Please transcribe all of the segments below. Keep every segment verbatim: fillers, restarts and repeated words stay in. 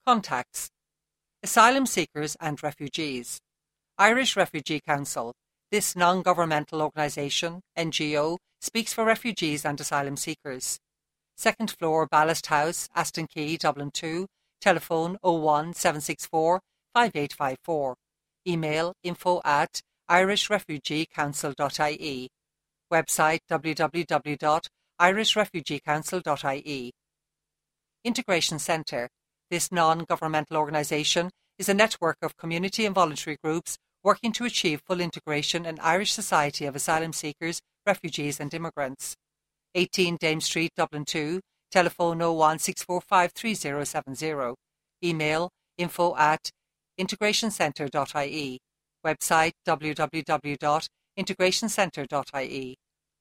Contacts: Asylum seekers and refugees. Irish Refugee Council. This non-governmental organisation, N G O, speaks for refugees and asylum seekers. Second floor Ballast House, Aston Quay, Dublin two. Telephone oh one seven six four five eight five four. Email info at irish refugee council dot I E. Website w w w dot irish refugee council dot I E. Integration Centre. This non-governmental organisation is a network of community and voluntary groups working to achieve full integration in Irish society of asylum seekers, refugees and immigrants. eighteen Dame Street, Dublin two. Telephone oh one six four five three oh seven oh. Email info at integration centre dot I E. Website w w w dot integration centre dot I E.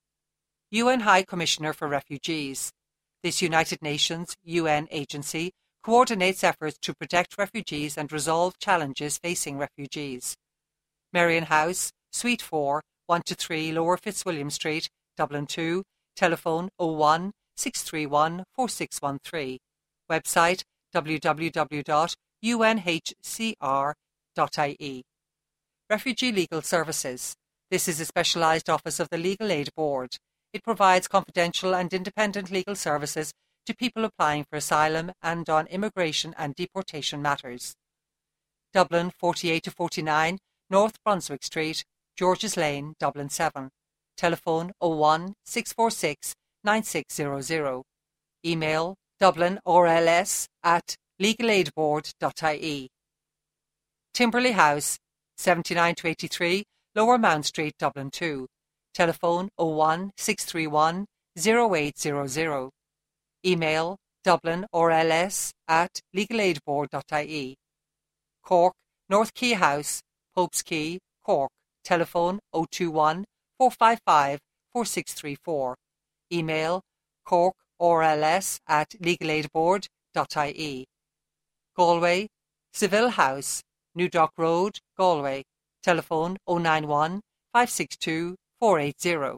U N High Commissioner for Refugees. This United Nations U N agency coordinates efforts to protect refugees and resolve challenges facing refugees. Marion House, Suite four, one to three Lower Fitzwilliam Street, Dublin two. Telephone oh one six three one four six one three. Website w w w dot u n h c r dot I E. Refugee Legal Services. This is a specialised office of the Legal Aid Board. It provides confidential and independent legal services to people applying for asylum and on immigration and deportation matters. Dublin forty-eight to forty-nine North Brunswick Street, George's Lane, Dublin seven. Telephone oh one six four six nine six zero zero. Email dublin r l s at legal aid board dot I E. Timberley House, seventy-nine to eighty-three Lower Mount Street, Dublin two. Telephone oh one six three one oh eight zero zero. Email dublin r l s at legal aid board dot I E. Cork, North Quay House, Pope's Quay, Cork. Telephone oh two one four five five four six three four. Email cork r l s at legal aid board dot I E. Galway, Seville House, New Dock Road, Galway. Telephone oh nine one five six two four eight zero.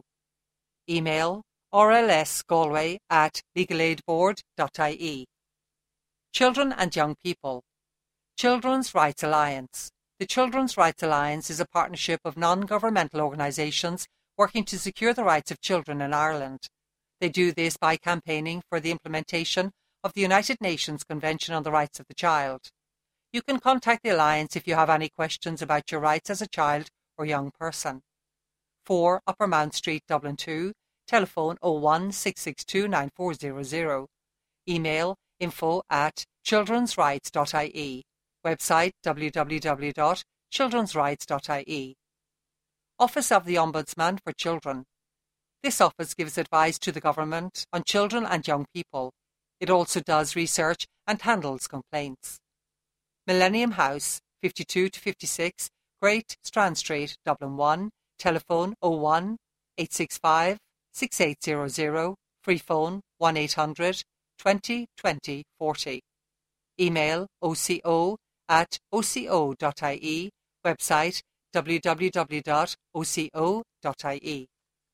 Email r l s galway at legal aid board dot I E. Children and Young People. Children's Rights Alliance. The Children's Rights Alliance is a partnership of non-governmental organisations working to secure the rights of children in Ireland. They do this by campaigning for the implementation of the United Nations Convention on the Rights of the Child. You can contact the Alliance if you have any questions about your rights as a child or young person. four Upper Mount Street, Dublin two. Telephone oh one six six two nine four zero zero. Email info at children's rights dot I E. Website w w w dot children's rights dot I E. Office of the Ombudsman for Children. This office gives advice to the government on children and young people. It also does research and handles complaints. Millennium House, fifty-two to fifty-six Great Strand Street, Dublin one. Telephone oh one eight six five six eight zero zero. Free phone one eight hundred twenty twenty forty. Email oco at oco dot I E. Website w w w dot oco dot I E.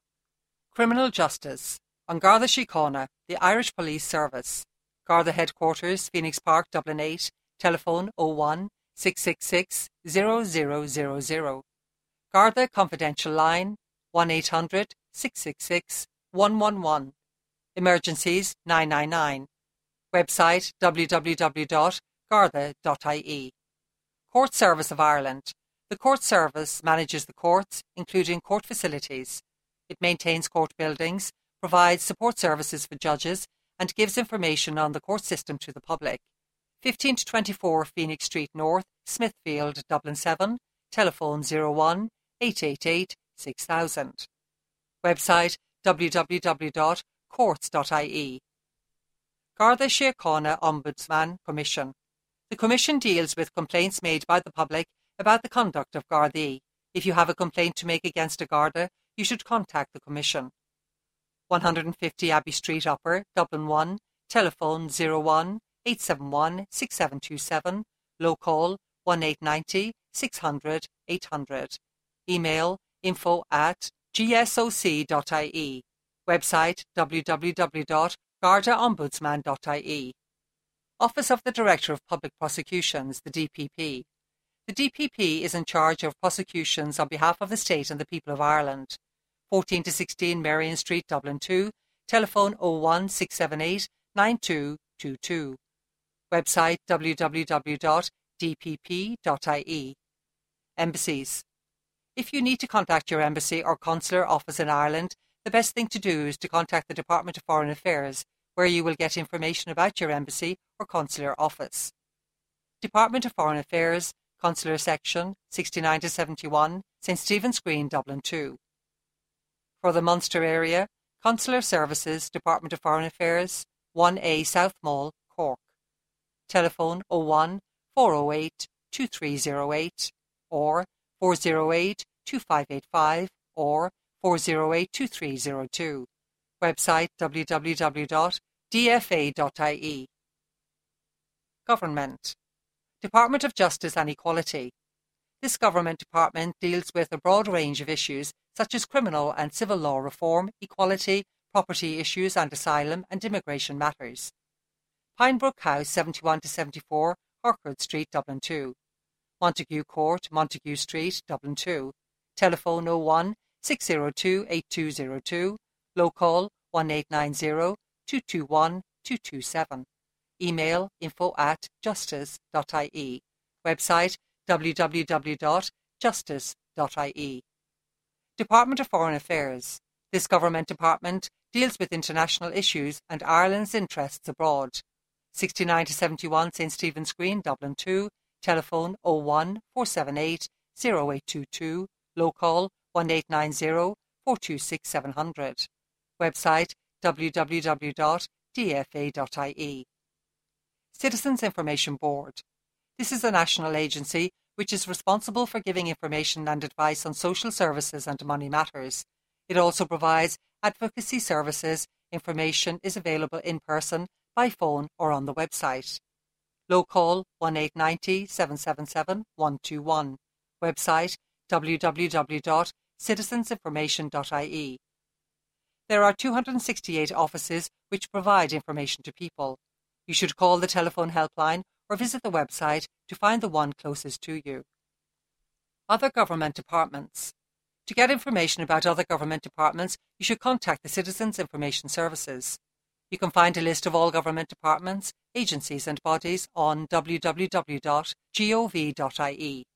Criminal Justice. An Garda Síochána, the Irish Police Service. Garda Headquarters, Phoenix Park, Dublin eight. Telephone oh one six six six zero zero zero zero. Garda Confidential Line one eight hundred six six six one one one. Emergencies nine nine nine. Website w w w dot garda dot I E. Court Service of Ireland. The Court Service manages the courts, including court facilities. It maintains court buildings, provides support services for judges, and gives information on the court system to the public. fifteen to twenty-four Phoenix Street North, Smithfield, Dublin seven. Telephone oh one eight eight eight six thousand. Website w w w dot courts dot I E. Garda Síochána Ombudsman Commission. The Commission deals with complaints made by the public about the conduct of Gardaí. If you have a complaint to make against a Garda, you should contact the Commission. one hundred fifty Abbey Street Upper, Dublin one. Telephone oh one eight seven one six seven two seven. Local one eight nine zero six hundred eight hundred. Email info at g s o c dot I E. Website w w w dot garda ombudsman dot I E. Office of the Director of Public Prosecutions, the D P P. The D P P is in charge of prosecutions on behalf of the State and the people of Ireland. fourteen to sixteen Marion Street, Dublin two, telephone oh one six seven eight nine two two two. Website w w w dot d p p dot i e. Embassies. If you need to contact your embassy or consular office in Ireland, the best thing to do is to contact the Department of Foreign Affairs, where you will get information about your embassy or consular office. Department of Foreign Affairs, Consular Section, sixty-nine to seventy-one, Saint Stephen's Green, Dublin two. For the Munster area, Consular Services, Department of Foreign Affairs, one A South Mall, Cork. Telephone oh one four oh eight two three oh eight or four oh eight two five eight five or four oh eight two three oh two. Website w w w dot d f a dot i e. Government. Department of Justice and Equality. This government department deals with a broad range of issues such as criminal and civil law reform, equality, property issues and asylum and immigration matters. Pinebrook House, seventy-one to seventy-four, Harcourt Street, Dublin two. Montague Court, Montague Street, Dublin two. Telephone oh one six oh two eight two oh two. Local one eight nine oh two two one two two seven. Email info at justice dot i e. Website w w w dot justice dot i e. Department of Foreign Affairs. This government department deals with international issues and Ireland's interests abroad. sixty-nine to seventy-one Saint Stephen's Green, Dublin two. Telephone oh one four seven eight oh eight two two. Local one eight nine oh four two six seven hundred. Website w w w dot d f a dot i e. Citizens Information Board. This is a national agency which is responsible for giving information and advice on social services and money matters. It also provides advocacy services. Information is available in person, by phone or on the website. Local one eight nine oh seven seven seven one two one. Website w w w dot citizens information dot i e. There are two hundred sixty-eight offices which provide information to people. You should call the telephone helpline or visit the website to find the one closest to you. Other government departments. To get information about other government departments, you should contact the Citizens Information Services. You can find a list of all government departments, agencies and bodies on w w w dot gov dot i e.